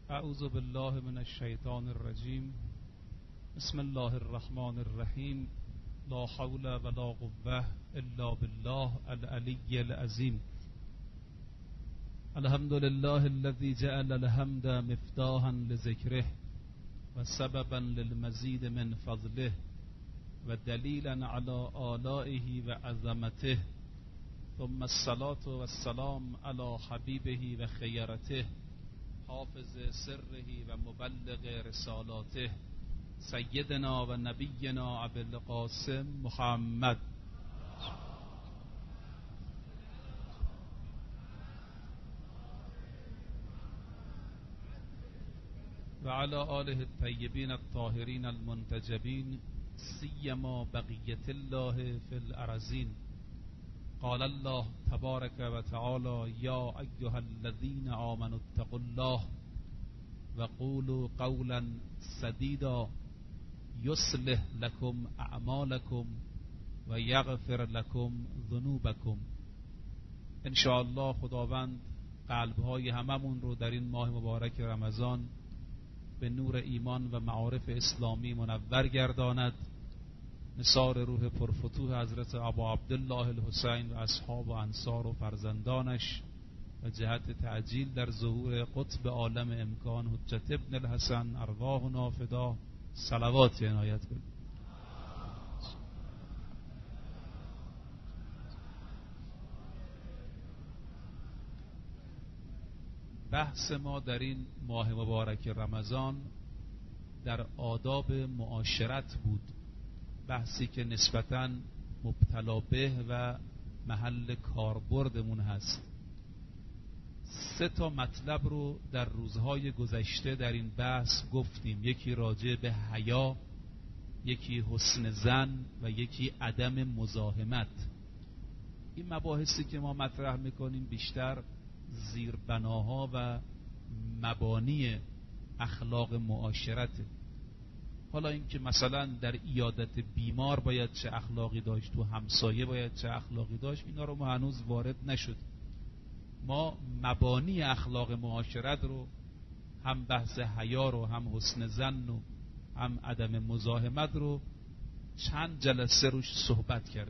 اعوذ بالله من الشیطان الرجیم. بسم الله الرحمن الرحیم. لا حول ولا قوة الا بالله العلی العظیم. الحمد لله الذي جعل الحمد مفتاحا لذكره وسببا للمزيد من فضله ودليلا على آلائه وعظمته، ثم الصلاة والسلام على حبيبه وخيرته حافظ سره ومبلغ رسالاته سيدنا ونبينا أبي القاسم محمد وعلى آله الطيبين الطاهرين المنتجبين سيما بقية الله في الأرضين. قال الله تبارك وتعالى: يا أيها الذين آمنوا اتقوا الله وقولوا قولا سديدا يصلح لكم أعمالكم ويغفر لكم ذنوبكم. ان شاء الله خداوند قلب‌های هممون رو در این ماه مبارک رمضان به نور ایمان و معارف اسلامی منور گرداند. نثار روح پرفتوح حضرت ابا عبدالله الحسین و اصحاب و انصار و فرزندانش و جهت تعجیل در ظهور قطب عالم امکان حجت ابن الحسن ارواحنا فدا صلوات عنایت کنید. بحث ما در این ماه مبارک رمضان در آداب معاشرت بود، بحثی که نسبتاً مبتلا به و محل کاربردمون هست. 3 مطلب رو در روزهای گذشته در این بحث گفتیم. یکی راجع به حیا، یکی حسن ظن و یکی عدم مزاحمت. این مباحثی که ما مطرح میکنیم بیشتر زیربناها و مبانی اخلاق معاشرته. حالا اینکه مثلا در عیادت بیمار باید چه اخلاقی داشت، تو همسایه باید چه اخلاقی داشت، اینا رو ما هنوز وارد نشد. ما مبانی اخلاق معاشرت رو، هم بحث حیا رو، هم حسن ظن و هم عدم مزاحمت رو چند جلسه روش صحبت کردیم.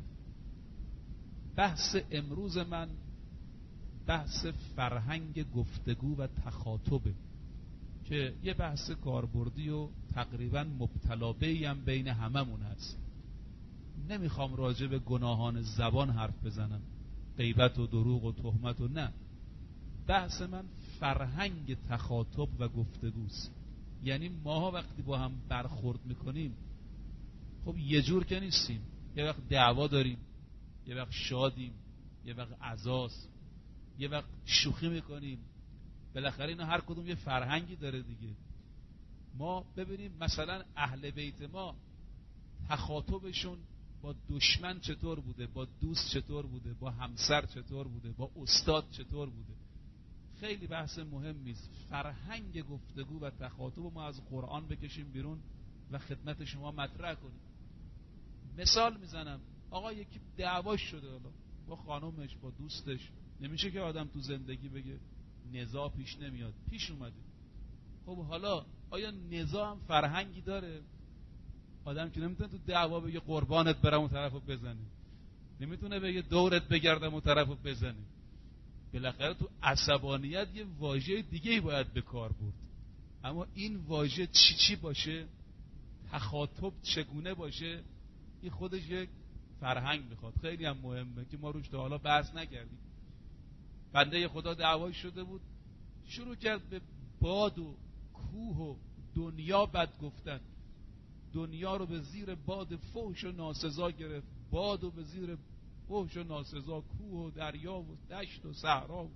بحث امروز من بحث فرهنگ گفتگو و تخاطبه که یه بحث کاربردی و تقریبا مبتلا به‌ای هم بین هممون هست. نمیخوام راجع به گناهان زبان حرف بزنم، غیبت و دروغ و تهمت و نه. بحث من فرهنگ تخاطب و گفتگوست. یعنی ماها وقتی با هم برخورد میکنیم، خب یه جور که نیستیم. یه وقت دعوا داریم، یه وقت شادیم، یه وقت عزاست، یه وقت شوخی میکنیم. بالاخره اینا هر کدوم یه فرهنگی داره دیگه. ما ببینیم مثلا اهل بیت ما تخاطبشون با دشمن چطور بوده، با دوست چطور بوده، با همسر چطور بوده، با استاد چطور بوده. خیلی بحث مهمی است. فرهنگ گفتگو و تخاطب ما از قرآن بکشیم بیرون و خدمت شما مطرح کنیم. مثال میزنم، آقا یکی دعواش شده حالا با خانومش، با دوستش. نمیشه که آدم تو زندگی بگه نزاع پیش نمیاد، پیش اومده. خب حالا آیا نزاع هم فرهنگی داره؟ آدم که نمیتونه تو دعوا بگه قربانت برم اون طرفو بزنه، نمیتونه بگه دورت بگردم اون طرفو بزنه. بالاخره تو عصبانیت یه واژه دیگه‌ای باید به کار برد. اما این واژه چی باشه، تخاطب چگونه باشه، این خودش یک فرهنگ میخواد. خیلی هم مهمه که ما روش تا حالا بحث نکردیم. بنده خدا دعوایی شده بود، شروع کرد به باد و کوه و دنیا بد گفتن. دنیا رو به زیر باد فحش و ناسزا گرفت، باد و به زیر فحش و ناسزا، کوه و دریا و دشت و صحرا.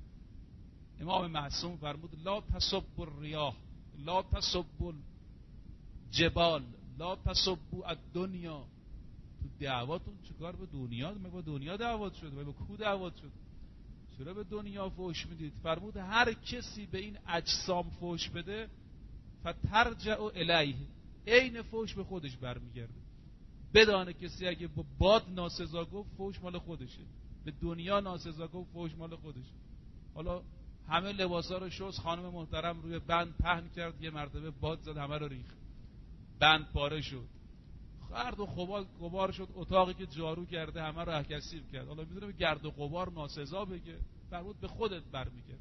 امام معصوم فرمود: لا تسبوا الریاح، لا تسبوا الجبال، لا تسبوا الدنیا. تو دعواتون چیکار به دنیا؟ مگه با دنیا دعوات شد؟ مگه با کوه دعوات شد؟ چرا به دنیا فحش میدید؟ فرمود هر کسی به این اجسام فحش بده فترجع الیه، عین فحش به خودش برمیگرده. بدانه کسی اگه با باد ناسزا گفت فحش مال خودشه، به دنیا ناسزا گفت فحش مال خودشه. حالا همه لباسا رو شست، خانم محترم روی بند پهن کرد، یه مرتبه باد زد، همه رو ریخت، بند پاره شد، گرد و غبار شد، اتاقی که جارو کرده همه رو کثیف کرد. حالا میدونه گرد و غبار ناسزا بگه، فرمود به خودت برمیگرد.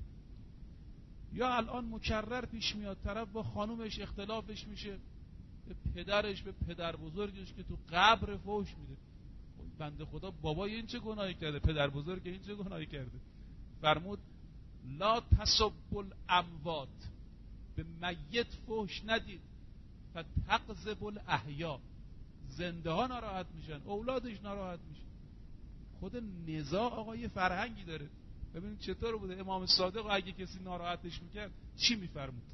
یا الان مکرر پیش میاد طرف با خانومش اختلافش میشه، به پدرش، به پدر بزرگش که تو قبر فحش میده. بنده خدا بابای این چه گناهی کرده، پدر بزرگ این چه گناهی کرده؟ فرمود لا تسبوا الاموات، به میت فحش ندید، فتقذبوا الاحیا، زنده ها ناراحت میشن، اولادش ناراحت میشن. خود نزاع آقا یه فرهنگی داره. ببینید چطور بوده امام صادق اگه کسی ناراحتش میکرد چی میفرمود؟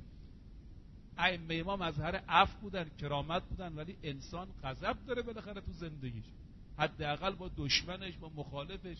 ائمه ما مظهر عفو بودن، کرامت بودن، ولی انسان غضب داره بالاخره تو زندگیش، حداقل با دشمنش، با مخالفش.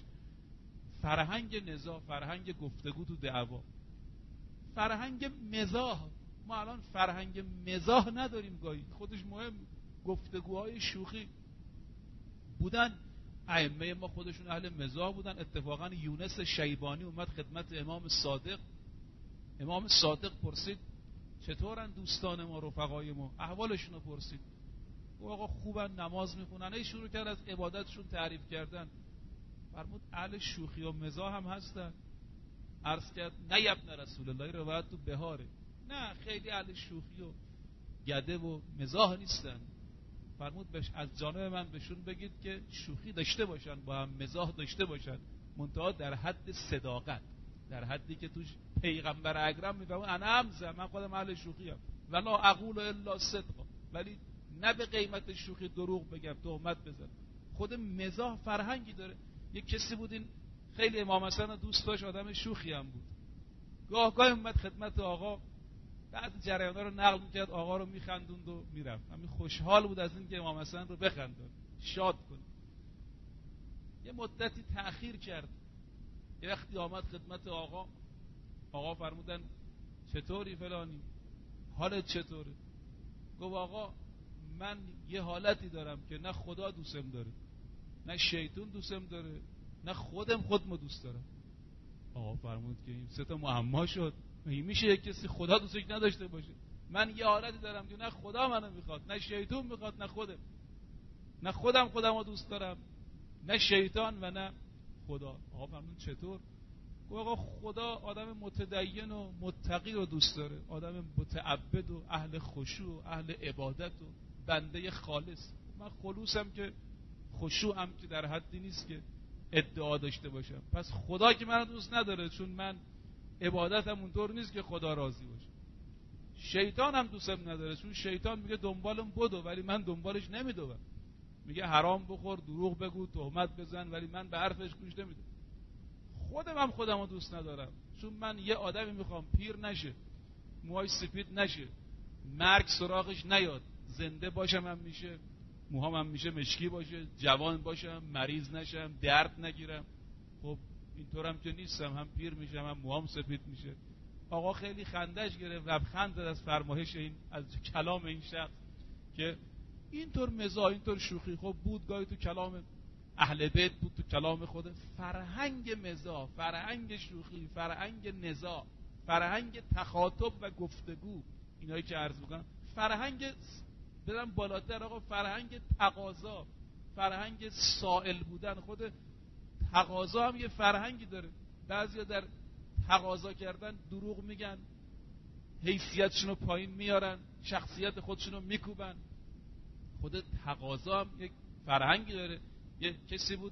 فرهنگ نزاع، فرهنگ گفتگو تو دعوا، فرهنگ مزاح. ما الان فرهنگ مزاح نداریم، گاهی خودش مهم. گفتگوهای شوخی بودن، ائمه ما خودشون اهل مزاح بودن. اتفاقا یونس شیبانی اومد خدمت امام صادق، امام صادق پرسید چطورن دوستان ما، رفقای ما، احوالشون رو پرسید. گفت آقا خوبن، نماز میخونن. ای شروع کرد از عبادتشون تعریف کردن. فرمود اهل شوخی و مزاح هم هستن. عرض کرد نه یا ابن رسول الله، روایت تو بهاره، نه خیلی اهل شوخی و گده و مزاح نیستن. فرمود از جانب من بهشون بگید که شوخی داشته باشن، با هم مزاح داشته باشن، منتها در حد صداقت، در حدی که توش پیغمبر اکرم میفهمه انا همزه، من خودم اهل شوخی ام ولا اقول الا صدقا، ولی نه به قیمت شوخی دروغ بگم، تهمت بزن. خود مزاح فرهنگی داره. یک کسی بود این خیلی امام حسن دوست داشت، آدم شوخی هم بود. گاه اومد خدمت آقا، بعد جریانا رو نقل میکرد، آقا رو میخندوند و میرفت. همین خوشحال بود از این که امام حسن رو بخندون، شاد کنه. یه مدتی تأخیر کرد، یه وقتی آمد خدمت آقا، آقا فرمودن چطوری فلانی، حالت چطوره؟ گفت آقا من یه حالتی دارم که نه خدا دوستم داره، نه شیطون دوستم داره، نه خودمو دوست دارم. آقا فرمود که این سه تا معما شد. میشه یک کسی خدا دوستش نداشته باشه؟ من یه حالتی دارم که نه خدا منو میخواد، نه شیطون میخواد، نه خودمو دوست دارم، نه شیطان و نه خدا. آقا فرمود چطور؟ گفت آقا خدا آدم متدین و متقی رو دوست داره، آدم متعبد و اهل خشوع و اهل عبادت و بنده خالص. من خلوصم که خشوعم که در حدی نیست که ادعا داشته باشم. پس خدا که منو دوست نداره، چون من عبادتم اونطور نیست که خدا راضی باشه. شیطان هم دوستم نداره، چون شیطان میگه دنبالم بدو، ولی من دنبالش نمیدوم. میگه حرام بخور، دروغ بگو، تهمت بزن، ولی من به حرفش گوش نمیدم. خودمو دوست ندارم، چون من یه آدمی میخوام پیر نشه، موهاش سفید نشه، مرگ سراغش نیاد، زنده باشم هم میشه، موهام هم میشه مشکی باشه، جوان باشم، مریض نشم، درد نگیرم. خب اینطورم که نیستم، هم پیر میشم هم موهام سفید میشه. آقا خیلی خندش گرفت، لبخند زد از فرمایش این، از کلام این شخص که اینطور مزاح، اینطور شوخی خب بود گاهی تو کلام اهل بیت، بود تو کلام خود. فرهنگ مزاح، فرهنگ شوخی، فرهنگ نزاع، فرهنگ تخاطب و گفتگو، اینایی که عرض میکنم، فرهنگ برم بالاتر آقا، فرهنگ تقاضا، فرهنگ سائل بودن. خود تقاضا هم یه فرهنگی داره. بعضیا در تقاضا کردن دروغ میگن، حیثیتشون رو پایین میارن، شخصیت خودشون رو میکوبن. خود تقاضا هم یک فرهنگی داره. یه کسی بود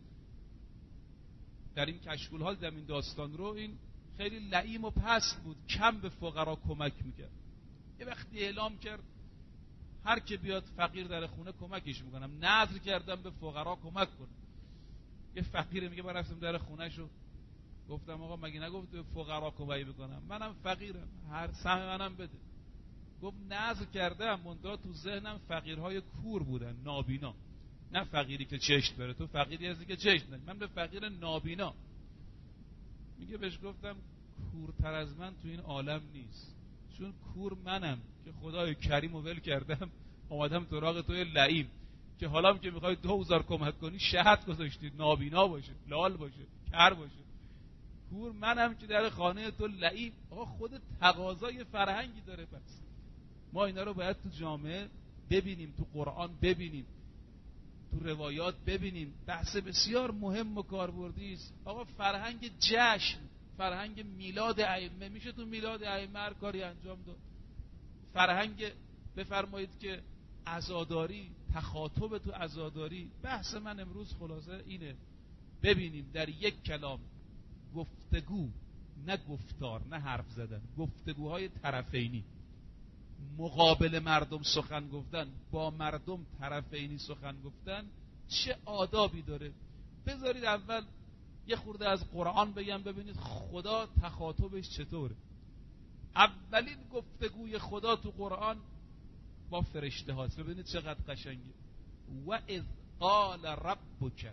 در این کشکول ها، در این داستان رو، این خیلی لئیم و پست بود، کم به فقرا کمک میکرد. یه وقتی اعلام کرد هر که بیاد فقیر در خونه کمکش میکنم، نذر کردم به فقرا کمک کنم. یه فقیر میگه من رفتم در خونه شو، گفتم آقا مگه نگفت به فقرا کمک بکنم؟ منم فقیرم، هر سهم منم بده. گفت نذر کردم، منتها تو ذهنم فقیرهای کور بودن، نابینا. نه فقیری که چشم بره، تو فقیری هستی که چشم نداری، من به فقیر نابینا. میگه بهش گفتم کورتر از من تو این عالم نیست، چون کور منم که خدای کریم رو ول کردم، آمدم تو راغ توی لعیم که حالا که میخوای 2000 کمک کنی، شهد گذاشتی، نابینا باشه، لال باشه، کر باشه. کور منم که در خانه تو لعیب. آقا خود تقاضای فرهنگی داره. پس ما اینا رو باید تو جامعه ببینیم، تو قرآن ببینیم، تو روایات ببینیم. بحث بسیار مهم و کاربردی است. آقا فرهنگ جشن، فرهنگ میلاد ائمه، میشه تو میلاد ائمه هر کاری انجام داد. فرهنگ بفرمایید که عزاداری، تخاطب تو عزاداری. بحث من امروز خلاصه اینه، ببینیم در یک کلام گفتگو، نه گفتار، نه حرف زدن، گفتگوهای طرفینی، مقابل مردم سخن گفتن، با مردم طرفینی سخن گفتن چه آدابی داره. بذارید اول یه خورده از قرآن بگم ببینید خدا تخاطبش چطوره. اولین گفتگوی خدا تو قرآن با فرشته هاست. ببینید چقدر قشنگه. و اذ قال ربک،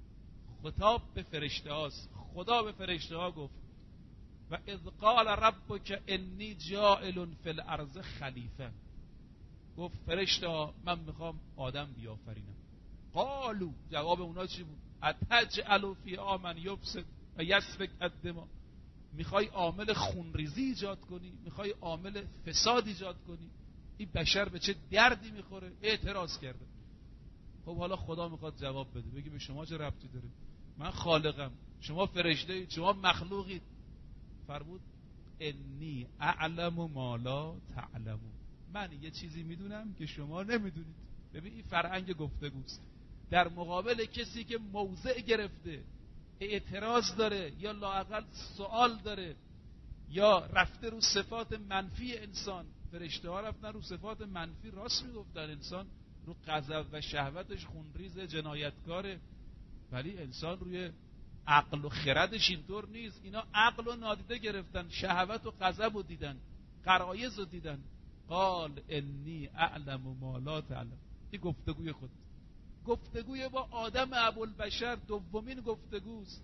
خطاب به فرشته هاست. خدا به فرشته ها گفت و اذ قال ربک انی جاعل فی الارض خلیفه. گفت فرشته ها من میخوام آدم بیافرینم. قالو، جواب اونا چی بود؟ اتجعل فیها من یفسد و یسفک الدماء. میخوای عامل خونریزی ایجاد کنی؟ میخوای عامل فساد ایجاد کنی؟ این بشر به چه دردی میخوره؟ اعتراض کرده. خب حالا خدا میخواد جواب بده، بگی به شما چه ربطی داره؟ من خالقم، شما فرشته اید، شما مخلوقید. فرمود انی اعلم ما لا تعلمون، من یه چیزی میدونم که شما نمیدونید. ببین این فرهنگ گفتگوست در مقابل کسی که موضع گرفته، اعتراض داره یا لااقل سوال داره یا رفته رو صفات منفی انسان. فرشته ها رفتن رو صفات منفی، راست میگفتن انسان رو غضب و شهوتش خونریز جنایتکاره، ولی انسان روی عقل و خردش اینطور نیست. اینا عقل رو نادیده گرفتن، شهوت و غضب رو دیدن، غرایز رو دیدن. قال انی اعلم ما لا تعلم. این گفتگوی خود، گفتگوی با آدم ابوالبشر دومین گفتگوست.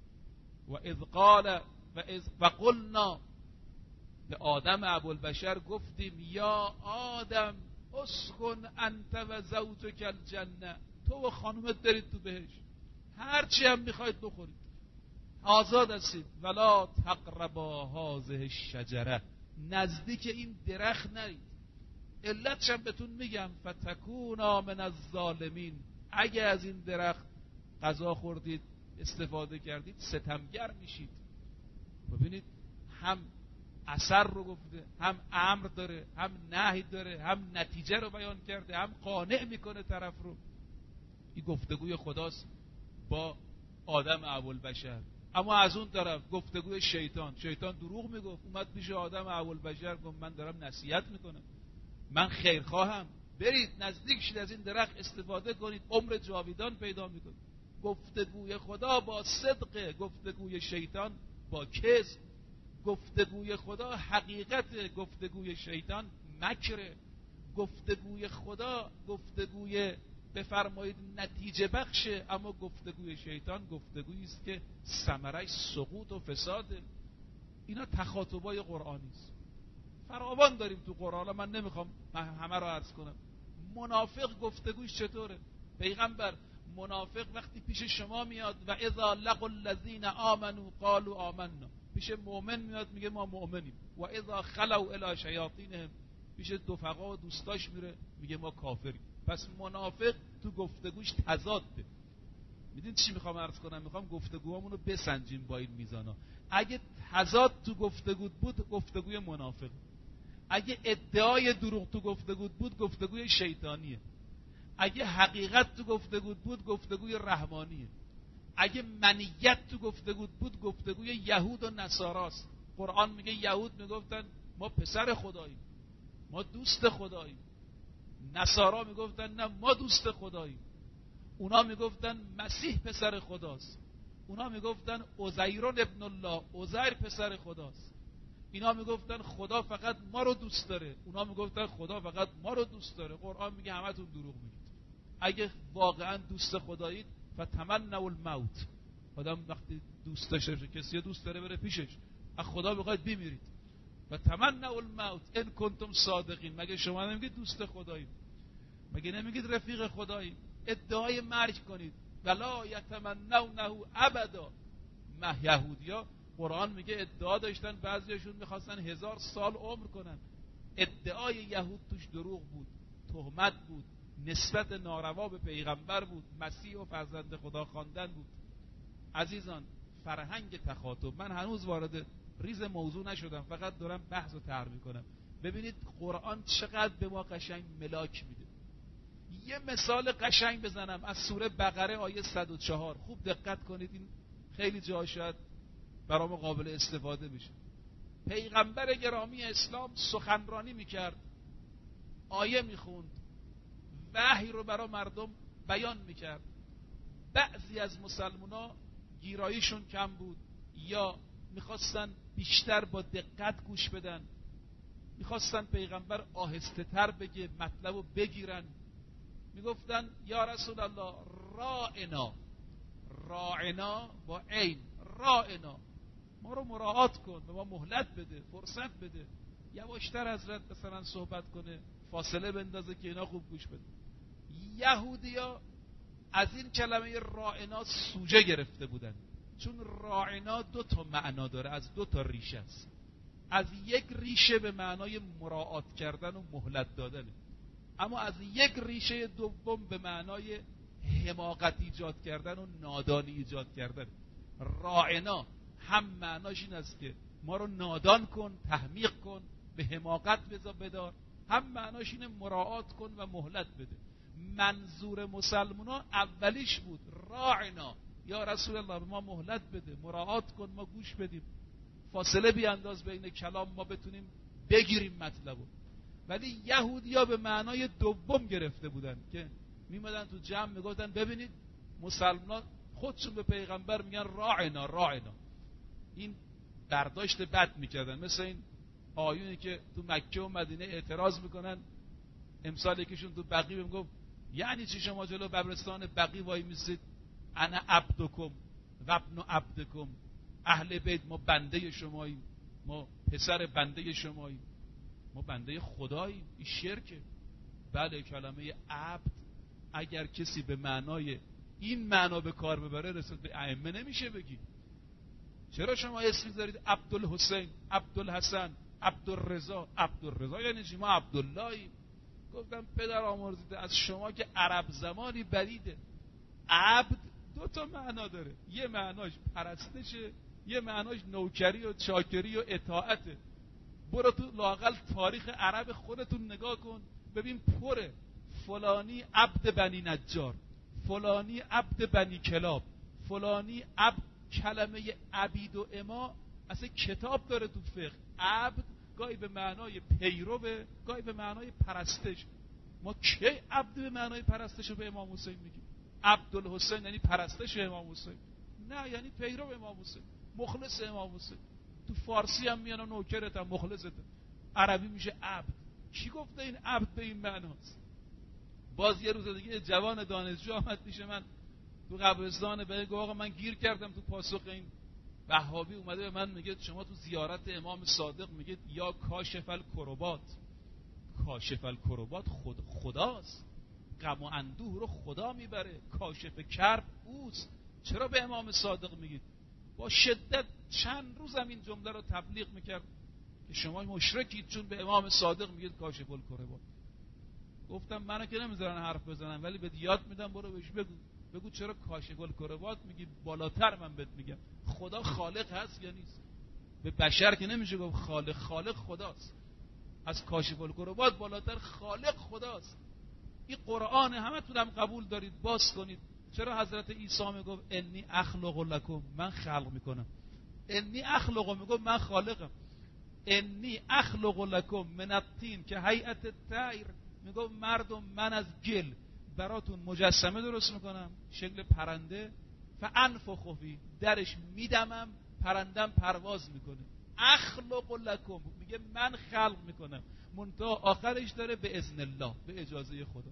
و اذ قال و قلنا، به آدم ابوالبشر گفتیم یا آدم اسکن انت و زوجک الجنه، تو و خانومت برید تو بهشت، هرچی هم میخواید بخورید، آزاد هستید. ولا تقربا هذه الشجره، نزدیک این درخت نرید. علتش هم بهتون میگم، فتکونا من الظالمین، اگه از این درخت غذا خوردید، استفاده کردید، ستمگر میشید. ببینید هم اثر رو گفته، هم امر داره، هم نهی داره، هم نتیجه رو بیان کرده، هم قانع میکنه طرف رو. این گفتگوی خداست با آدم ابوالبشر. اما از اون طرف گفتگوی شیطان. شیطان دروغ میگفت، اومد پیش آدم ابوالبشر گفت من دارم نصیحت میکنم، من خیرخواهم، برید نزدیک شید، از این درخت استفاده کنید، عمر جاویدان پیدا میکنید. گفتگوی خدا با صدق، گفتگوی شیطان با کذب. گفتگوی خدا حقیقت، گفتگوی شیطان مکره. گفتگوی خدا گفتگوی بفرمایید نتیجه بخشه، اما گفتگوی شیطان گفتگویی است که ثمرش سقوط و فساده. اینا تخاطبای قرآنی است، فراوان داریم تو قرآن. من نمیخوام همه رو عرض کنم. منافق گفتگوش چطوره؟ پیغمبر منافق وقتی پیش شما میاد و اذا لقوا الذین آمنوا قالوا آمنا، پیش مؤمن میاد میگه ما مؤمنیم. و اذا خلوا الی شیاطینهم، پیش دفقا و دوستاش میره میگه ما کافریم. پس منافق تو گفتگوش تضاده. میدونید چی میخوام عرض کنم؟ میخوام گفتگوامون رو بسنجیم با این میزانا. اگه تضاد تو گفتگو بود، گفتگوی منافق. اگه ادعای دروغ تو گفتگو بود، گفتگوی شیطانیه. اگه حقیقت تو گفتگو بود، گفتگوی رحمانیه. اگه منیت تو گفتگو بود، گفتگوی یهود و نصاراست. قرآن میگه یهود میگفتن ما پسر خداییم، ما دوست خداییم. نصارا میگفتن نه ما دوست خداییم. اونا میگفتن مسیح پسر خداست. اونا میگفتن عزیر ابن الله، عزیر پسر خداست. اینا میگفتن خدا فقط ما رو دوست داره، اونا میگفتن خدا فقط ما رو دوست داره. قرآن میگه همتون دروغ میگید. اگه واقعا دوست خدایید فتمنوا الموت، آدم وقتی دوست داشته کسی دوست داره بره پیشش، از خدا بخواید بمیرید. فتمنوا الموت ان کنتم صادقین. مگه شما نمیگید دوست خدایید؟ مگه نمیگید رفیق خدایید؟ ادعای مرگ کنید. ولا یتمنونه ابدا. یهودیا قرآن میگه ادعا داشتن بعضیاشون میخواستن 1000 سال عمر کنن. ادعای یهود توش دروغ بود، تهمت بود، نسبت ناروا به پیغمبر بود، مسیح و فرزند خدا خواندن بود. عزیزان، فرهنگ تخاطب، من هنوز وارد ریز موضوع نشدم، فقط دارم بحث رو طرح میکنم. ببینید قرآن چقدر به ما قشنگ ملاک میده. یه مثال قشنگ بزنم از سوره بقره آیه 104. خوب دقت کنید، این خیلی جا شاید برای ما قابل استفاده بشه. پیغمبر گرامی اسلام سخنرانی میکرد، آیه میخوند، وحی رو برای مردم بیان میکرد. بعضی از مسلمونا گیراییشون کم بود یا میخواستن بیشتر با دقت گوش بدن، میخواستن پیغمبر آهسته تر بگه، مطلب رو بگیرن. میگفتن یا رسول الله راعنا با عین، راعنا، ما رو مراعات کن، به ما مهلت بده، فرصت بده، یواشتر حضرت مثلا صحبت کنه، فاصله بندازه که اینا خوب گوش بده. یهودیا از این کلمه راعنا سوجه گرفته بودن، چون راعنا 2 معنا داره، از 2 ریشه است. از یک ریشه به معنای مراعات کردن و مهلت دادن، اما از یک ریشه دوم به معنای حماقت ایجاد کردن و نادانی ایجاد کردن. راعنا هم معناش این است که ما رو نادان کن، تحمیق کن، به حماقت بدار، هم معناش اینه مراعات کن و مهلت بده. منظور مسلمانان اولیش بود راعنا، یا رسول الله به ما مهلت بده، مراعات کن، ما گوش بدیم، فاصله بیانداز بین کلام، ما بتونیم بگیریم مطلبو. ولی یهودیا به معنای دوم گرفته بودن که میمدن تو جمع میگفتن ببینید مسلمان خودشون به پیغمبر میگن راعنا. این برداشت بد میکردن، مثل این آیونی که تو مکه و مدینه اعتراض میکنن. امسال یکیشون تو بقیع میگفت یعنی چی شما جلو قبرستان بقیع وای میسید، انا عبدکم و ابن عبدکم، اهل بیت ما بنده شماییم، ما پسر بنده شماییم، ما بنده خداییم. این شرکه. بله، کلمه عبد اگر کسی به معنای این معنا به کار ببره رسد به ائمه نمیشه بگی. چرا شما اسم میذارید عبدالحسین، عبدالحسن، عبدالرضا؟ عبدالرضا یعنی چی؟ ما عبداللهیم. گفتم پدر آمرزیده از شما که عرب زمانی بریده. عبد 2 معنا داره، یه معناش پرستشه، یه معناش نوکری و چاکری و اطاعته. برو تو لااقل تاریخ عرب خودتون نگاه کن ببین، پره فلانی عبد بنی نجار، فلانی عبد بنی کلاب، فلانی عبد. کلمه عبید و اما اصلا کتاب داره تو فقه. عبد گاهی به معنای پیروه، گاهی به معنای پرستش. ما کی عبد به معنای پرستش رو به امام حسین میگیم؟ عبدالحسین یعنی پرستش امام حسین؟ نه، یعنی پیرو امام حسین، مخلص امام حسین. تو فارسی هم میان نوکرت هم مخلصت، عربی میشه عبد. کی گفته این عبد به این معناست؟ باز یه روز دیگه جوان دانشجو آمد پیش من تو قبرستان، به گفت آقا من گیر کردم تو پاسخ این وهابی. اومده به من میگه شما تو زیارت امام صادق میگید یا کاشف الکربات. کاشف الکربات خداست، غم و اندوه رو خدا میبره، کاشف کرب اوست. چرا به امام صادق میگید؟ با شدت چند روزم این جمله رو تبلیغ میکرد که شما مشرکید چون به امام صادق میگید کاشف الکربات. گفتم منو که نمیذارن حرف بزنم، ولی بهت یاد میدم، برو بهش بگو چرا کاشف الکربات میگی. بالاتر من بهت میگم خدا خالق هست یا نیست؟ به بشر که نمیشه گفت خالق خداست. از کاشف الکربات بالاتر خالق خداست. این قرآن همه تونم قبول دارید، باز کنید. چرا حضرت عیسی میگفت انی اخلق لکم، من خلق میکنم؟ انی اخلق میگفت من خالقم. انی اخلق لکم من الطین که هیئت الطیر، میگفت مردم من از گل براتون مجسمه درست میکنم شکل پرنده، فانفخ فیه، درش میدمم، پرندم پرواز میکنه. اخلق لکم میگه من خلق میکنم، منتها آخرش داره به اذن الله، به اجازه خدا.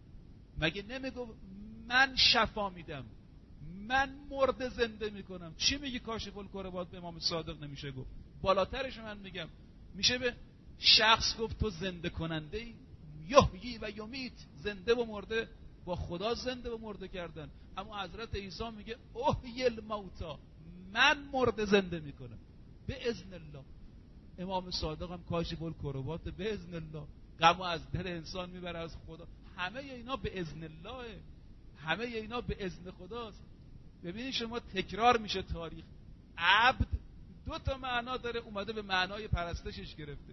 مگه نمیگفت من شفا میدم، من مرده زنده میکنم؟ چی میگی کاشف الکربات به امام صادق نمیشه گفت؟ بالاترش من میگم میشه به شخص گفت تو زنده کننده ای، یحیی و یمیت، زنده و مرده با خدا زنده و مرده کردن. اما حضرت عیسی میگه احیی الموتی، من مرده زنده میکنم به اذن الله. امام صادق هم کاشف الکربات به اذن الله، غمو از دل انسان میبره از خدا. همه اینا به اذن الله، همه اینا به اذن خداست. ببینید شما تکرار میشه تاریخ. عبد 2 معنا داره، اومده به معنای پرستشش گرفته.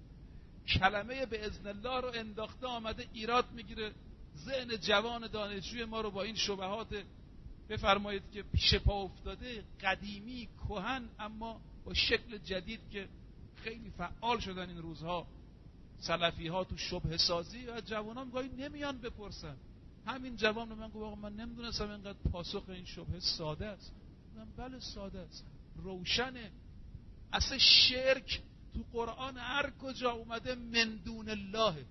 کلمه به اذن الله رو انداخته، آمده ایراد میگیره. ذهن جوان دانشجوی ما رو با این شبهات بفرمایید که پیش پا افتاده، قدیمی، کهن، اما با شکل جدید که خیلی فعال شدن این روزها سلفی ها تو شبهه سازی. و جوانان گاهی نمیان بپرسن. همین جوان رو من گفت آقا من نمیدونستم اینقدر پاسخ این شبهه ساده است. من بله ساده است، روشنه. اصلا شرک تو قرآن هر کجا اومده من دون الله،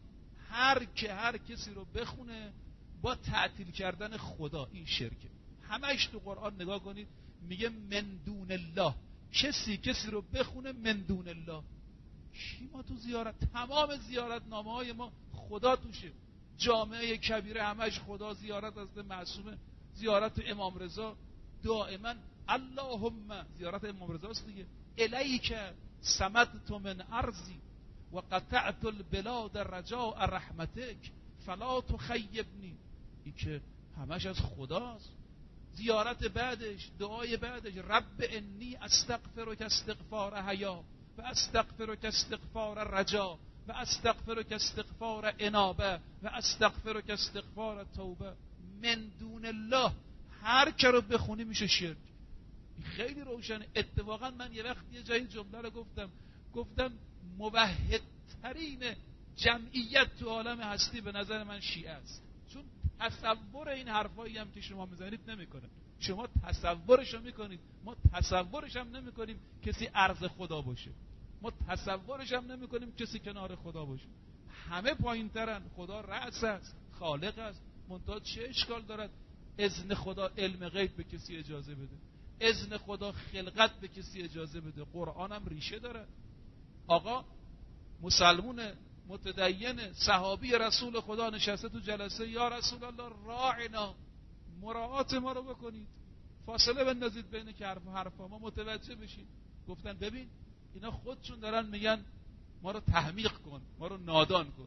هر کسی رو بخونه با تعطیل کردن خدا، این شرکه. همش تو قرآن نگاه کنید میگه من دون الله، کسی رو بخونه من دون الله. کی ما تو زیارت، تمام زیارت نامه های ما خدا توشه. جامعه کبیره همش خدا، زیارت از معصومه، زیارت امام رضا دائما اللهم، زیارت امام رضا است دیگه. الیک صمدت من ارضی و قطعت البلاد رجاء رحمتک فلا تخیبنی. این که همش از خداست. زیارت بعدش، دعای بعدش، رب انی استغفرک استغفار حیا و استغفرک استغفار رجا و استغفرک استغفار انابه و استغفرک استغفار توبه. من دون الله هر که رو بخونی میشه شرک. خیلی روشنه. اتفاقا من یه وقت یه جایی جمله رو گفتم موحدترین جمعیت تو عالم هستی به نظر من شیعه است. چون تصور این حرفایی هم که شما میزنید نمیکنه. شما تصورش رو میکنید، ما تصورش هم نمیکنیم کسی عرض خدا باشه، ما تصورش هم نمیکنیم کسی کنار خدا باشه. همه پایین ترن. خدا رأس است، خالق است. منتها چه اشکال دارد اذن خدا علم غیب به کسی اجازه بده، اذن خدا خلقت به کسی اجازه بده؟ قرآن هم ریشه داره. آقا مسلمون متدین صحابی رسول خدا نشسته تو جلسه، یا رسول الله راعنا، مراعات ما رو بکنید، فاصله بندازید بین که حرفا ما متوجه بشیم. گفتن ببین اینا خودشون دارن میگن ما رو تحمیق کن، ما رو نادان کن.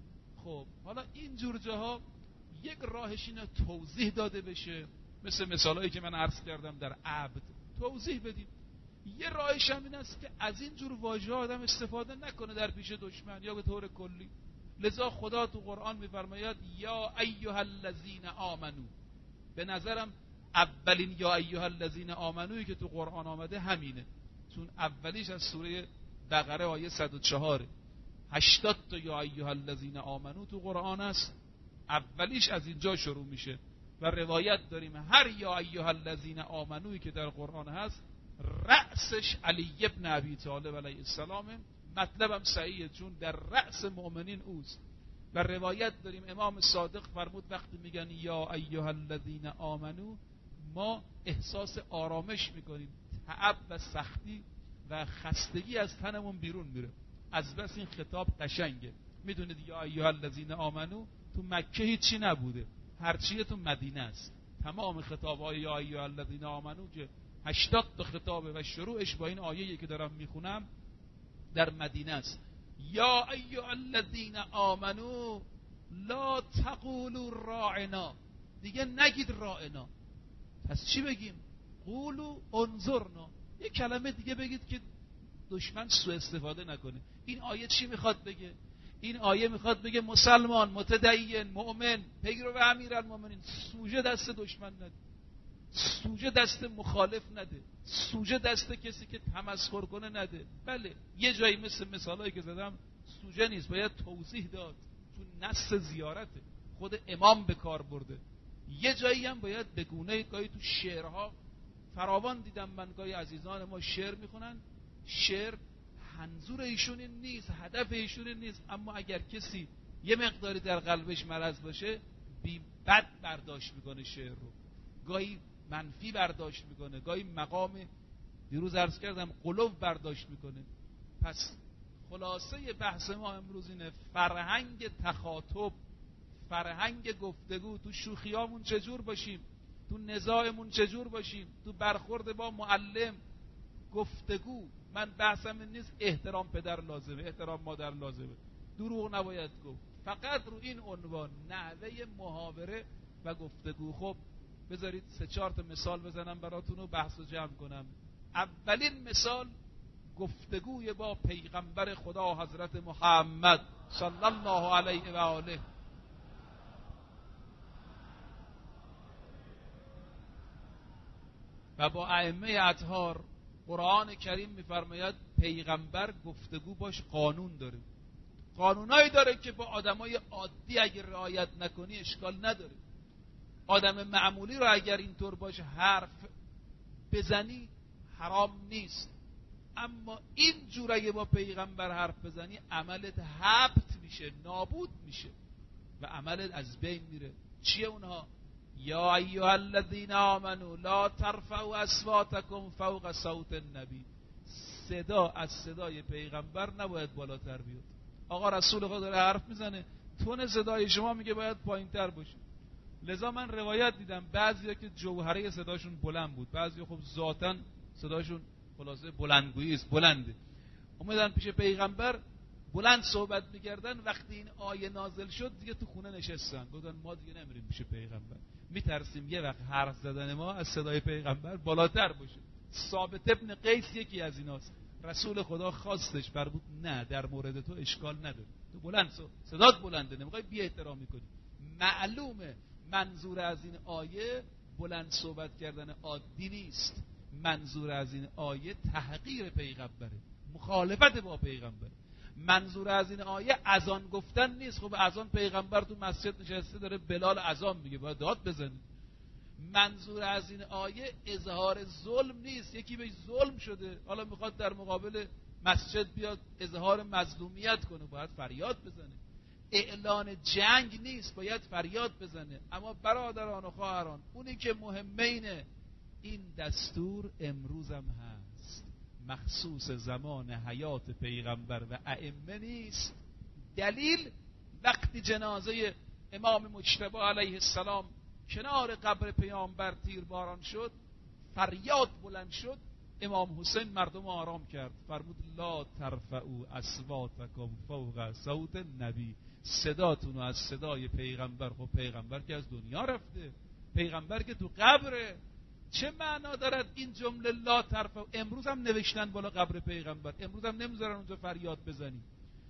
خب حالا این جور جاها یک راهش اینه توضیح داده بشه، مثل مثالایی که من عرض کردم در عبد توضیح بدیم. یه راهش هم این است که از این جور واژه‌ها آدم استفاده نکنه در پیش دشمن یا به طور کلی. لذا خدا تو قرآن می‌فرماید یا ایها الذین آمنو. به نظرم اولین یا ایها الذین آمنویی که تو قرآن آمده همینه، چون اولیش از سوره بقره آیه 104، 80 تا یا ایها الذین آمنو تو قرآن است. اولیش از اینجا شروع میشه و روایت داریم هر یا ایها الذین آمنویی که در قرآن هست رأسش علی ابن ابی طالب علیه السلام. مطلبم صحیحه چون در رأس مؤمنین اوست. و روایت داریم امام صادق فرمود وقتی میگن یا ایها الذین آمنو ما احساس آرامش میکنیم، تعب و سختی و خستگی از تنمون بیرون میره. از بس این خطاب قشنگه. میدونید یا ایها الذین آمنو تو مکه هیچی نبوده، هرچیه تو مدینه است. تمام خطاب‌های یا ایها الذین آمنو که 80 تا خطابه و شروعش با این آیه‌ای که دارم میخونم در مدینه است. یا ایها الذین آمنو لا تقولوا راعنا، دیگه نگید راعنا. پس چی بگیم؟ قولوا انظرنا. یه کلمه دیگه بگید که دشمن سوء استفاده نکنه. این آیه چی میخواد بگه؟ این آیه میخواد بگه مسلمان، متدین، مؤمن، پیرو امیرالمومنین سوژه دست دشمن نده، سوژه دست مخالف نده، سوژه دست کسی که تمسخر کنه نده. بله یه جایی مثل مثالایی که زدم سوژه نیست، باید توضیح داد چون نص زیارته، خود امام به کار برده. یه جایی هم باید به گونه گاهی تو شعرها فراوان دیدم من، گاهی عزیزان ما شعر میخونن، شعر منظور ایشون نیست، هدف ایشون نیست، اما اگر کسی یه مقداری در قلبش مرض باشه بی بد برداشت میکنه شعر رو، گاهی منفی برداشت میکنه، گاهی مقام دیروز عرض کردم قلوب برداشت میکنه. پس خلاصه بحث ما امروز اینه فرهنگ تخاطب، فرهنگ گفتگو، تو شوخیامون چجور باشیم، تو نزاعمون چجور باشیم، تو برخورد با معلم، گفتگو. من بحثم این نیست احترام پدر لازمه، احترام مادر لازمه، دروغ نباید گفت، فقط رو این عنوان نحوه محاوره و گفتگو. خب بذارید 3-4 تا مثال بزنم براتون و بحث رو جمع کنم. اولین مثال گفتگوی با پیغمبر خدا حضرت محمد صلی الله علیه و آله. و با ائمه اطهار. قرآن کریم میفرماید پیغمبر گفتگو باش قانون داره، قانونایی داره که با آدمای عادی اگر رعایت نکنی اشکال نداره. آدم معمولی رو اگر اینطور باش حرف بزنی حرام نیست، اما این جور اگه با پیغمبر حرف بزنی عملت حبط میشه، نابود میشه و عملت از بین میره. چیه اونها؟ یا ایها الذین آمنوا لا ترفعوا اصواتکم فوق صوت النبی. صدا از صدای پیغمبر نباید بالاتر بیاد. آقا رسول خدا داره حرف میزنه، تون صدای شما میگه باید پایینتر باشه. لذا من روایت دیدم بعضیا که جوهره صداشون بلند بود، بعضیا خب ذاتاً صداشون خلاصه بلندگویی است، بلنده، اومدن پیش پیغمبر بلند صحبت میکردن. وقتی این آیه نازل شد دیگه تو خونه نشستن، گفتن ما دیگه نمیریم پیش پیغمبر، میترسیم یه وقت حرف زدن ما از صدای پیغمبر بالاتر باشه. ثابت ابن قیس یکی از ایناست. رسول خدا خواستش فرمود نه، در مورد تو اشکال نداره، تو بلند صدات بلنده، نمیخوای بی احترامی کنی. معلومه منظور از این آیه بلند صحبت کردن عادی نیست، منظور از این آیه تحقیر پیغمبره، مخالفت با پیغمبر. منظور از این آیه اذان گفتن نیست. خب اذان پیغمبر تو مسجد نشسته داره بلال اذان میگه، باید داد بزنی. منظور از این آیه اظهار ظلم نیست، یکی به ظلم شده حالا میخواد در مقابل مسجد بیاد اظهار مظلومیت کنه، باید فریاد بزنه. اعلان جنگ نیست، باید فریاد بزنه. اما برادران و خواهران، اونی که مهمه اینه این دستور امروز هم هست، مخصوص زمان حیات پیغمبر و ائمه نیست. دلیل وقتی جنازه امام مجتبی علیه السلام کنار قبر پیامبر تیرباران شد، فریاد بلند شد، امام حسین مردم آرام کرد، فرمود لا ترفعوا اصواتکم فوق صوت النبی. صداتون از صدای پیغمبر. خب پیغمبر که از دنیا رفته، پیغمبر که تو قبره، چه معنا دارد این جمله لا ترفعوا؟ امروز هم نوشتن بالا قبر پیغمبر، امروز هم نمیذارن اونجا فریاد بزنید.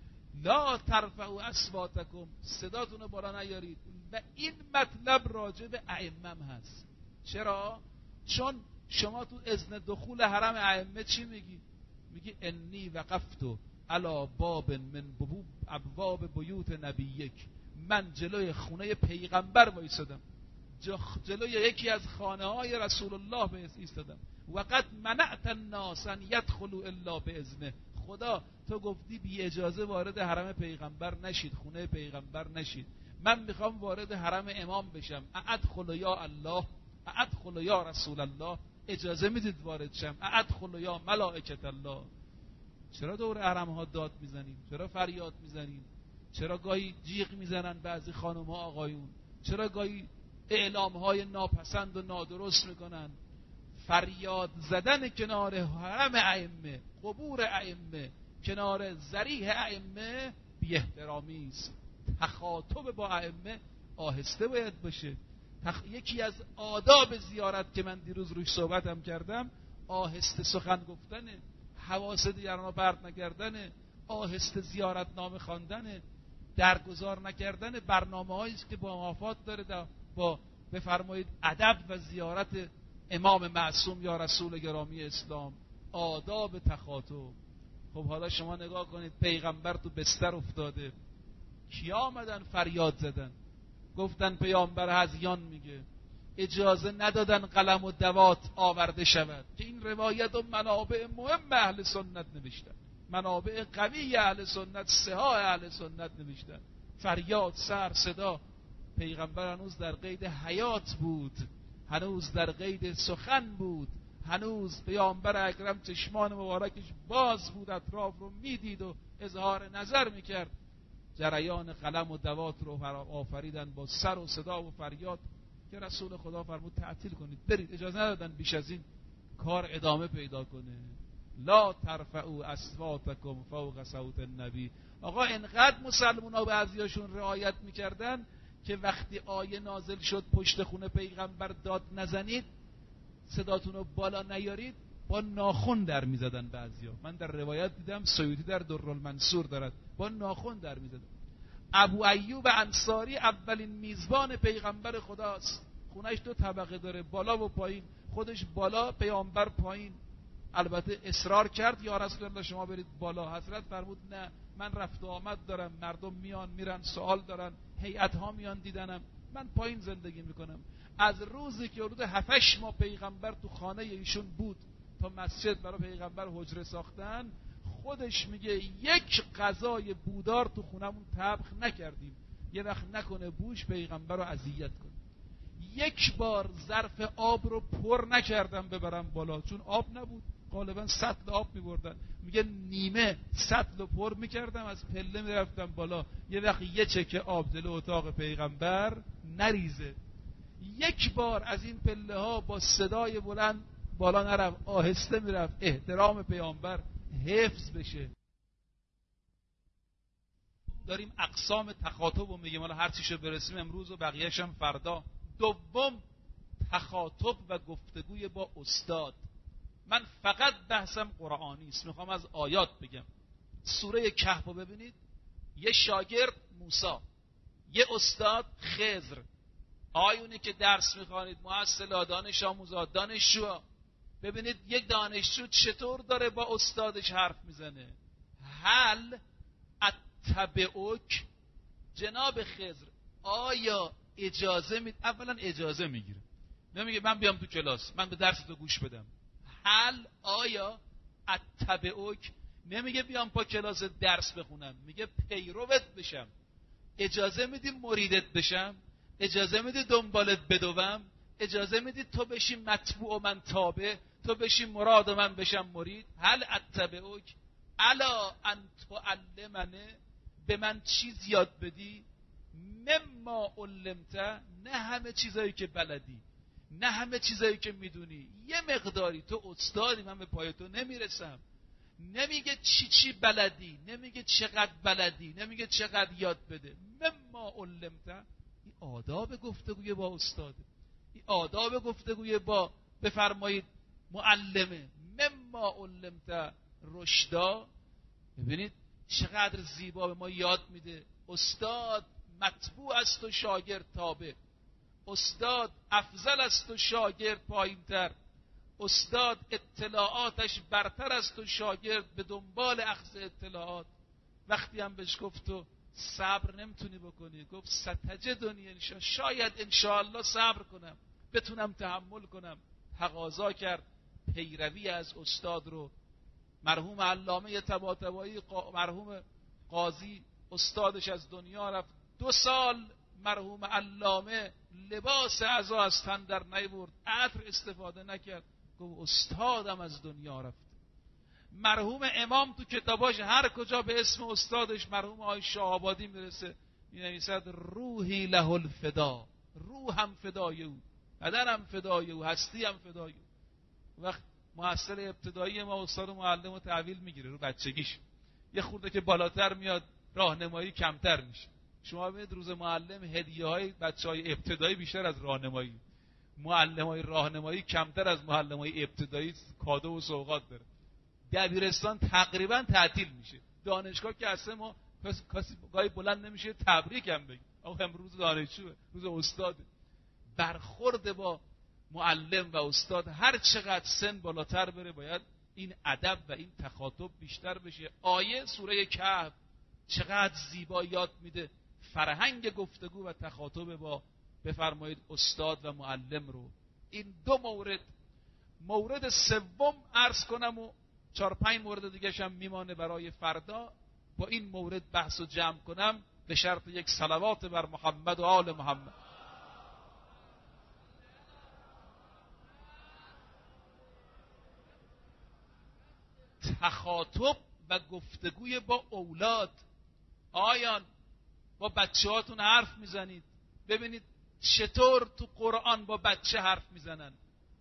لا ترفعوا اصواتکم، صداتون رو بالا نیارید. و این مطلب راجع به ائمه هست. چرا؟ چون شما تو اذن دخول حرم ائمه چی میگی؟ میگی انی وقفت علی باب من ابواب بیوت نبیک، من جلوی خونه پیغمبر وایسادم، جلوی یکی از خانه های رسول الله ایستادم. وقد منعت الناس ان يدخلوا الا باذنه. خدا تو گفتی بی اجازه وارد حرم پیغمبر نشید، خونه پیغمبر نشید. من میخوام وارد حرم امام بشم، ادخل یا الله، ادخل یا رسول الله، اجازه میدید وارد شم؟ ادخل یا ملائکه الله. چرا دور حرم ها داد میزنیم؟ چرا فریاد میزنیم؟ چرا گاهی جیغ میزنن بعضی خانم ها آقایون؟ چرا گاهی اعلام های ناپسند و نادرست میکنن؟ فریاد زدن کنار حرم ائمه، قبور ائمه، کنار ذریح ائمه بی احترامی است. تخاطب با ائمه آهسته باید باشه. یکی از آداب زیارت که من دیروز روش صحبتم کردم، آهسته سخن گفتنه، حواس دیگران رو پرت نکردنه، آهسته زیارت نامه خواندنه، درگذار نکردن برنامه‌هایی که با موافات داره با بفرمایید ادب و زیارت امام معصوم یا رسول گرامی اسلام. آداب تخاطب. خب حالا شما نگاه کنید، پیغمبر تو بستر افتاده، کیا آمدن فریاد زدن؟ گفتن پیامبر هذیان میگه، اجازه ندادن قلم و دوات آورده شود که این روایت و منابع مهم اهل سنت نوشتن، منابع قوی اهل سنت، صحاح اهل سنت نوشتن. فریاد، سر صدا. پیغمبر هنوز در قید حیات بود، هنوز در قید سخن بود، هنوز پیامبر اکرم چشمان مبارکش باز بود، اطراف رو میدید و اظهار نظر میکرد. جریان قلم و دوات رو آفریدن با سر و صدا و فریاد که رسول خدا فرمود تعطیل کنید، برید. اجازه ندادن بیش از این کار ادامه پیدا کنه. لا ترفعوا اصواتکم فوق صوت النبی. آقا انقدر مسلمونا بعضیاشون رعایت میکردن که وقتی آیه نازل شد پشت خونه پیغمبر داد نزنید، صداتون رو بالا نیارید، با ناخن در میزدن بعضیا. من در روایت دیدم، سیوطی در درالمنصور دارد، با ناخن در میزدن. ابو ایوب انصاری اولین میزبان پیغمبر خداست. خونش 2 طبقه داره، بالا و پایین. خودش بالا، پیامبر پایین. البته اصرار کرد یا رسول الله شما برید بالا. حضرت فرمود نه، من رفت و آمد دارم، مردم میان میرن، سوال دارن، هیئت ها میان دیدنم، من پایین زندگی میکنم. از روزی که حدود 7-8 ماه پیغمبر تو خانه ایشون بود تا مسجد برای پیغمبر حجره ساختن، خودش میگه یک غذای بودار تو خونمون طبخ نکردیم یه وقت نکنه بوش پیغمبر رو اذیت کنه. یک بار ظرف آب رو پر نکردم ببرم بالا، چون آب نبود، غالبا سطل آب میبردن. میگه نیمه سطل رو پر میکردم، از پله میرفتم بالا، یه وقت یه چکه آب دل اتاق پیغمبر نریزه. یک بار از این پله ها با صدای بلند بالا نرفت، آهسته میرفت، احترام پیامبر حفظ بشه. داریم اقسام تخاطب رو میگیم، حالا هر چیشو برسیم امروز و بقیه‌اش هم فردا. دوم، تخاطب و گفتگوی با استاد. من فقط بحثم قرآنی است، میخوام از آیات بگم. سوره کهف رو ببینید، یه شاگرد موسی، یه استاد خضر. آیونی که درس میخوانید، محصلا، دانش آموزا، دانشجو، ببینید یک دانشجو چطور داره با استادش حرف میزنه. هل اتبعک، جناب خضر آیا اجازه اولا اجازه میگیره، نمیگه من بیام تو کلاس من به درس تو گوش بدم. هل آیا اتبعک، نمیگه بیام پا کلاس درس بخونم، میگه پیروت بشم. اجازه میدی مریدت بشم؟ اجازه میدی دنبالت بدوم؟ اجازه میدی تو بشی متبوع و من تابع، تو بشی مراد و من بشم مرید؟ هل اتبعک الا ان تعلمنه، به من چیز یاد بدی؟ مما علمت، نه همه چیزایی که بلدی، نه همه چیزایی که میدونی، یه مقداری. تو استادی، من به پای تو نمیرسم. نمیگه چی بلدی، نمیگه چقدر بلدی، نمیگه چقدر یاد بده. مما علمت، این آداب گفتگوی با استاده، این آداب گفتگوی با بفرمایید معلمه. مما علمت رشدا، ببینید چقدر زیبا به ما یاد میده. استاد متبوع است و شاگرد تابع، استاد افضل است و شاگرد پایینتر، استاد اطلاعاتش برتر است و شاگرد به دنبال اخذ اطلاعات. وقتی هم بهش گفت تو صبر نمیتونی بکنی، گفت ستجدنی شاید انشاءالله صبر کنم، بتونم تحمل کنم. تقاضا کرد پیروی از استاد رو. مرحوم علامه طباطبایی، مرحوم قاضی، استادش از دنیا رفت. 2 سال مرحوم علامه لباس عزا از تن در نیورد، عطر استفاده نکرد، گفت استادم از دنیا رفت. مرحوم امام تو کتاباش هر کجا به اسم استادش مرحوم آقای شاه‌آبادی میرسه می‌نویسد روحی له الفدا، روحم فدای او، بدنم فدای او، هستی هم فدای او. وقت محصل ابتدایی ما استاد و معلم رو تحویل میگیره رو بچگیش، یه خورده که بالاتر میاد راهنمایی کمتر میشه. شما ببینید روز معلم هدیه‌های بچه‌های ابتدایی بیشتر از راهنمایی، معلم‌های راهنمایی کمتر از معلم‌های ابتدایی کادو و سوغات داره. دبیرستان تقریبا تعطیل میشه، دانشگاه که اصلا ما کسی گاهی بلند نمیشه تبریک هم بگیم آقا امروز دانشجوه، روز استاد. برخورد با معلم و استاد هر چقدر سن بالاتر بره باید این ادب و این تخاطب بیشتر بشه. آیه سوره کهف چقدر زیبا یاد میده فرهنگ گفتگو و تخاطب با بفرمایید استاد و معلم رو. این 2 مورد. مورد سوم عرض کنم و 4-5 مورد دیگه هم میمانه برای فردا. با این مورد بحث و جمع کنم به شرط یک صلوات بر محمد و آل محمد. تخاطب و گفتگوی با اولاد. آیان با بچه هاتون حرف میزنید، ببینید چطور تو قرآن با بچه حرف میزنن؟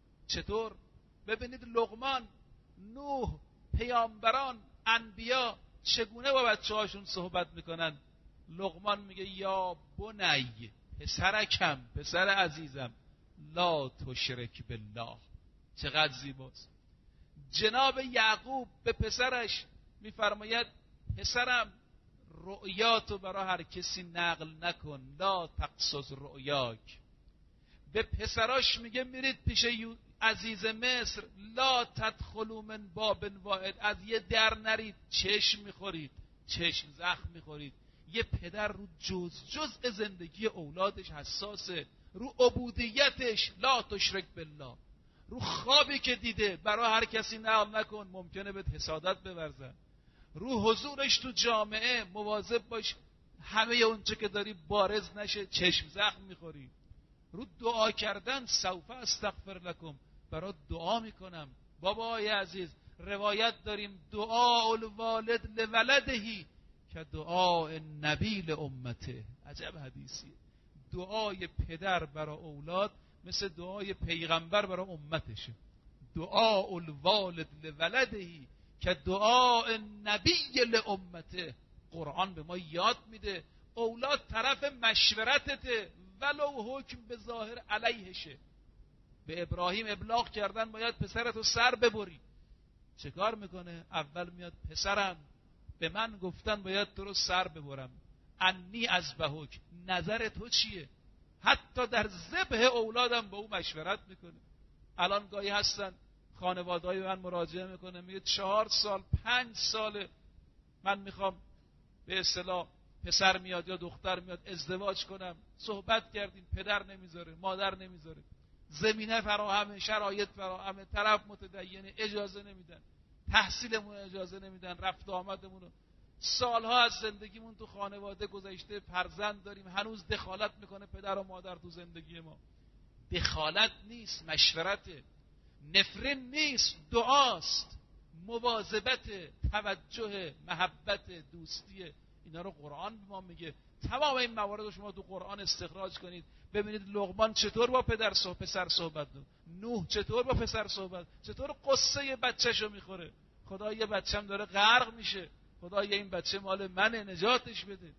چطور؟ ببینید لقمان، نوح، پیامبران، انبیا چگونه با بچه هاشون صحبت میکنن. لقمان میگه یا بنی، پسرکم، پسر عزیزم، لا تشرک بالله. چقدر زیباست. جناب یعقوب به پسرش میفرماید پسرم رؤیاتو برای هر کسی نقل نکن، لا تقصص رؤیاک. به پسراش میگه میرید پیش عزیز مصر، لا تدخلوا من باب واحد، از یه در نرید، چشم میخورید، چشم زخم میخورید. یه پدر رو جزء زندگی اولادش حساسه، رو عبودیتش، لا تشرک بالله، رو خوابی که دیده برای هر کسی نقل نکن، ممکنه بهت حسادت بورزن. رو حضورش تو جامعه مواظب باش همه اونچه که داری بارز نشه، چشم زخم میخوری. رو دعا کردن، سوف استغفر لکم، برای دعا میکنم. بابای عزیز روایت داریم دعا الوالد لولدهی که دعا نبی لامته. عجب حدیثیه. دعای پدر برای اولاد مثل دعای پیغمبر برای امتشه. دعا الوالد لولدهی که دعا نبی لامته. قرآن به ما یاد میده اولاد طرف مشورتته، ولو حکم به ظاهر علیهشه. به ابراهیم ابلاغ کردن باید پسرتو سر ببری. چه کار میکنه؟ اول میاد پسرم به من گفتن باید تو رو سر ببرم، انی اذبحک، نظر تو چیه؟ حتی در ذبح اولادم با او مشورت میکنه. الان گاهی هستن خانواده‌های من مراجعه میکنه، میگه 4 سال 5 سال من میخوام به اصطلاح پسر میاد یا دختر میاد ازدواج کنم، صحبت کردیم، پدر نمیذاره، مادر نمیذاره، زمینه فراهمه، شرایط فراهمه، طرف متدینه، اجازه نمیدن، تحصیلمون اجازه نمیدن، رفت و آمدمون. سالها از زندگیمون تو خانواده گذشته، فرزند داریم، هنوز دخالت میکنه پدر و مادر تو زندگی ما. دخالت نیست، مشورته. نفرین نیست، دعاست، مواظبت، توجه، محبت، دوستی. اینا رو قرآن به ما میگه. تمام این موارد رو شما تو قرآن استخراج کنید، ببینید لقمان چطور با پسر صحبت داد، نوح چطور با پسر صحبت، چطور قصه بچه‌شو میخوره. خدا یه بچه‌م داره غرق میشه، خدا یه این بچه مال منه، نجاتش بده.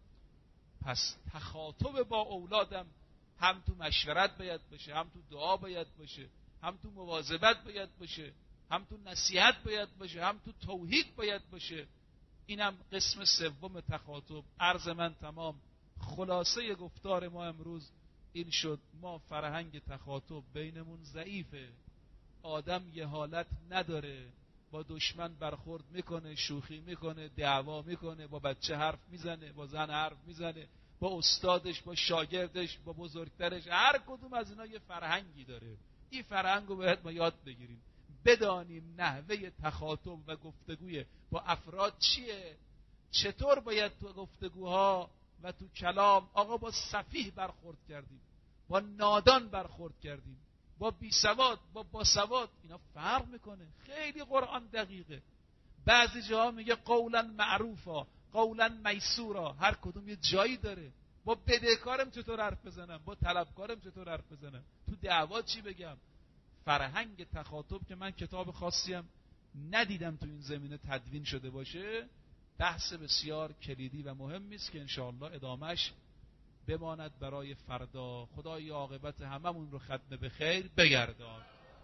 پس تخاطب با اولادم هم تو مشورت باید باشه، هم تو دعا باید باشه، هم تو مواظبت باید باشه، هم تو نصیحت باید باشه، هم تو توحید باید باشه. اینم قسم سوم تخاطب. عرض من تمام. خلاصه گفتار ما امروز این شد، ما فرهنگ تخاطب بینمون ضعیفه. آدم یه حالت نداره، با دشمن برخورد میکنه، شوخی میکنه، دعوا میکنه، با بچه حرف میزنه، با زن حرف میزنه، با استادش، با شاگردش، با بزرگترش. هر کدوم از اینا یه فرهنگی داره. این فرهنگ رو باید ما یاد بگیریم، بدانیم نحوه تخاطب و گفتگوی با افراد چیه، چطور باید تو گفتگوها و تو کلام آقا با سفیه برخورد کردیم، با نادان برخورد کردیم، با بیسواد، با باسواد. اینا فرق میکنه. خیلی قرآن دقیقه. بعضی جاها میگه قولا معروفا، قولا میسورا. هر کدوم یه جایی داره. با بدهکارم چطور حرف بزنم، با طلبکارم چطور حرف بزنم، تو دعوا چی بگم. فرهنگ تخاطب که من کتاب خاصی هم ندیدم تو این زمینه تدوین شده باشه، بحث بسیار کلیدی و مهمی است که انشاءالله ادامش بماند برای فردا. خدای عاقبت هممون رو ختم به خیر بگردان.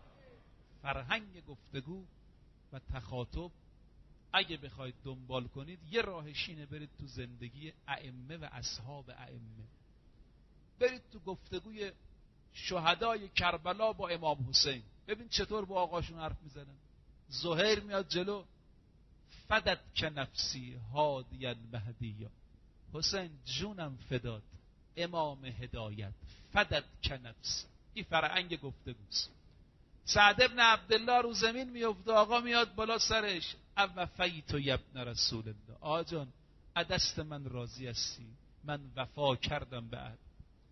فرهنگ گفتگو و تخاطب اگه بخواید دنبال کنید، یه راهش اینه برید تو زندگی ائمه و اصحاب ائمه، برید تو گفتگوی شهدای کربلا با امام حسین، ببین چطور با آقاشون حرف میزنن. زهیر میاد جلو، فدت که نفسی هادی مهدیا، حسین جونم فدات امام هدایت، فدت که نفسی. این فرهنگ گفتگوست. سعد ابن عبدالله رو زمین میفته، آقا میاد بالا سرش، اما فیت و یبن رسول الله، آقا جان دست من راضی هستی، من وفا کردم به عهد.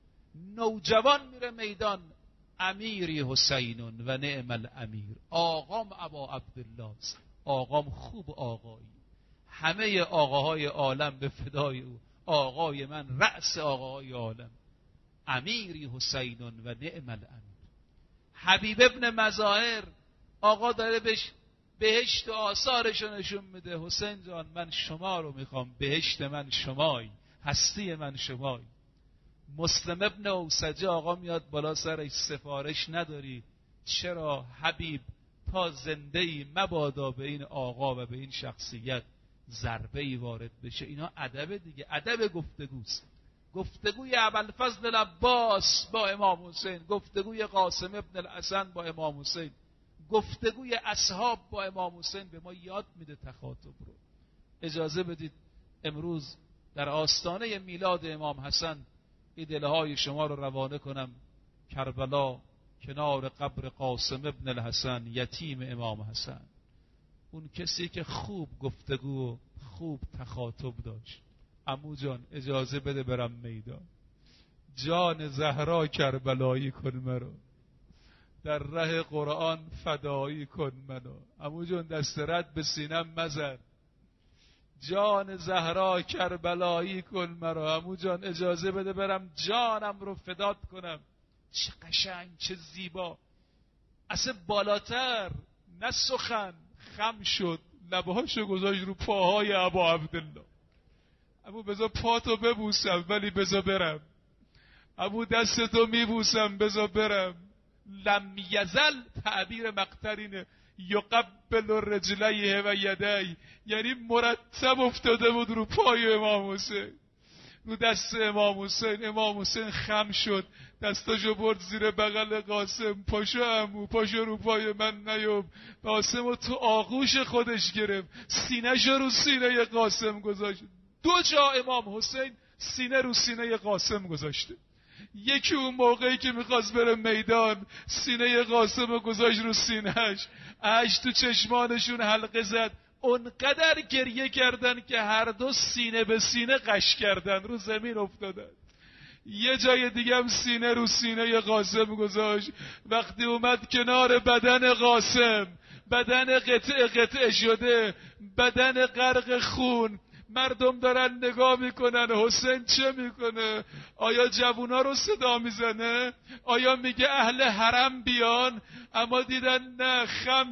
نوجوان میره میدان، امیری حسین و نعم الامیر، آقام ابا عبدالله است، آقام خوب آقایی، همه آقاهای عالم به فدای او، آقای من رأس آقاهای عالم. امیری حسین و نعم الامیر. حبیب ابن مظاهر آقا داره بهشت و آثارش رو نشون میده. حسین جان من شما رو میخوام، بهشت من شمایی، هستی من شمایی. مسلم ابن اوسجه آقا میاد بالا سرش، سفارش نداری؟ چرا حبیب تا زنده ای مبادا به این آقا و به این شخصیت ضربه ای وارد بشه. اینا ادب دیگه، ادب گفتگوست. گفتگوی ابوالفضل العباس با امام حسین، گفتگوی قاسم ابن الحسن با امام حسین، گفتگوی اصحاب با امام حسین به ما یاد میده تخاطب رو. اجازه بدید امروز در آستانه میلاد امام حسن این دلهای شما رو روانه کنم کربلا، کنار قبر قاسم ابن الحسن یتیم امام حسن. اون کسی که خوب گفتگو و خوب تخاطب داشت. عمو جان اجازه بده برم میدان، جان زهرا کربلایی کن مرا، در ره قرآن فدایی کن منو. عمو جان دست رد به سینم مزن، جان زهرا کربلایی کن مرا. عمو جان اجازه بده برم جانم رو فدات کنم. چه قشنگ، چه زیبا. اصلا بالاتر نه سخن، خم شد لبهاشو گذاشت رو پاهای ابا عبدالله. ابو بذار پاتو ببوسم ولی بذار برم، ابو دستتو میبوسم بذار برم. لم یزل تعبیر مقترینه، یقبل رجلیه و یدی، یعنی مرتب افتاده بود رو پای امام حسین، رو دست امام حسین. امام حسین خم شد، دستاشو برد زیر بغل قاسم. پاشو عمو، پاشو رو پای من نیوم. قاسمو تو آغوش خودش گرفت، سینه‌شو رو سینه قاسم گذاشت. دو جا امام حسین سینه رو سینه قاسم گذاشته. یکی اون موقعی که میخواست بره میدان، سینه قاسم رو گذاشت رو سینهش، اشک تو چشمانشون حلقه زد. اونقدر گریه کردن که هر دو سینه به سینه قش کردن، رو زمین افتادن. یه جای دیگه هم سینه رو سینه قاسم گذاشت. وقتی اومد کنار بدن قاسم، بدن قطع قطع شده، بدن غرق خون، مردم دارن نگاه میکنن حسین چه میکنه. آیا جوونا رو صدا میزنه؟ آیا میگه اهل حرم بیان؟ اما دیدن نه، خم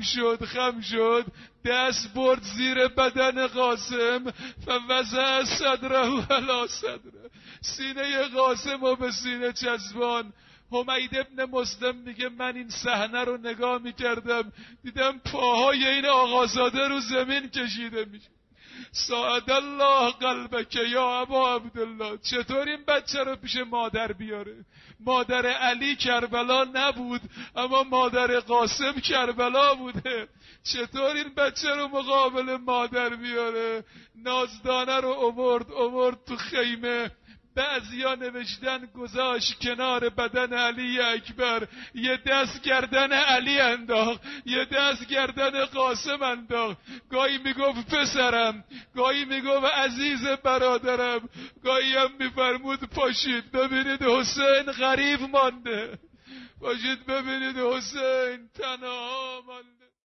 شد، دست برد زیر بدن قاسم، فوضع صدره علی صدره، سینه قاسم رو به سینه چسبان. حمید ابن مسلم میگه من این صحنه رو نگاه میکردم، دیدم پاهای این آقازاده رو زمین کشیده میشه. ساعد الله قلبک یا ابا عبدالله. چطور این بچه رو پیش مادر بیاره؟ مادر علی کربلا نبود، اما مادر قاسم کربلا بوده. چطور این بچه رو مقابل مادر بیاره؟ نازدانه رو اوورد تو خیمه. بعضیا نوشتن گذاشت کنار بدن علی اکبر، یه دست گردن علی انداخت، یه دست گردن قاسم انداخت. گاهی میگفت پسرم، گاهی میگفت عزیز برادرم، گاهی هم میفرمود پاشید ببینید حسین غریب مانده، پاشید ببینید حسین تنها مانده.